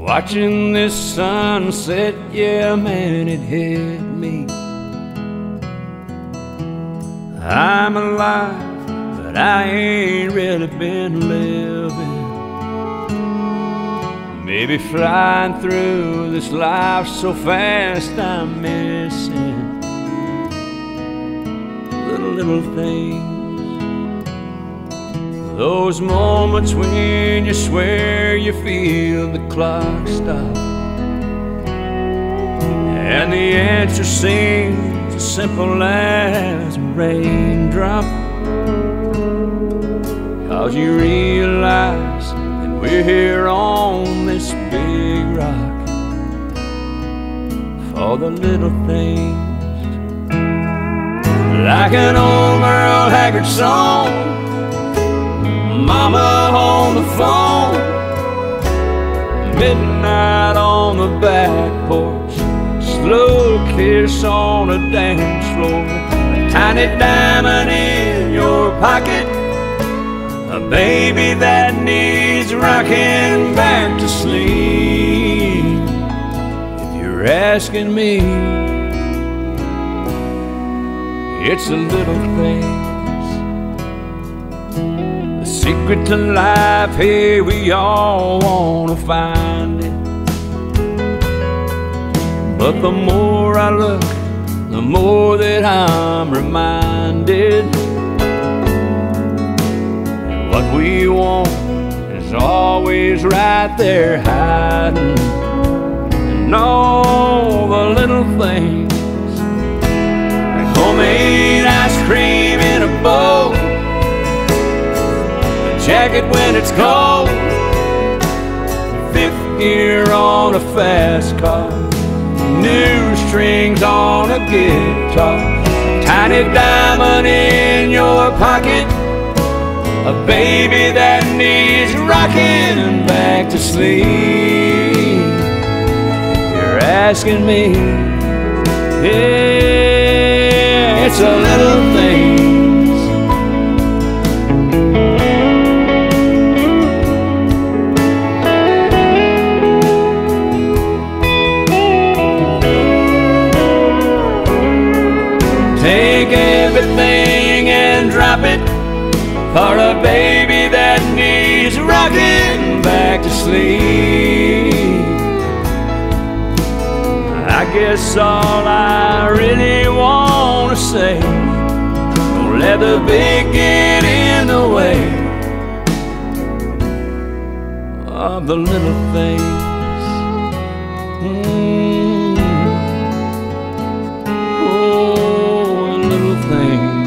Watching this sunset, yeah, man, it hit me. I'm alive, but I ain't really been living. Maybe flying through this life so fast, I'm missing little things. Those moments when you swear you feel the clock stop, and the answer seems as simple as a raindrop. 'Cause you realize that we're here on this big rock for the little things. Like an old Merle Haggard song, mama on the phone, midnight on the back porch, slow kiss on a dance floor, a tiny diamond in your pocket, a baby that needs rocking back to sleep. If you're asking me, it's the little things. The secret to life, hey, we all wanna find it. But the more I look, the more that I'm reminded that what we want is always right there hiding. And all the little things, like homemade ice cream in a bowl, jacket when it's cold, fifth gear on a fast car, new strings on a guitar, tiny diamond in your pocket, a baby that needs rocking back to sleep. If you're asking me, yeah, it's a little thing. Take everything and drop it for a baby that needs rocking back to sleep. I guess all I really want to say, don't let the big get in the way of the little things. Oh, little things.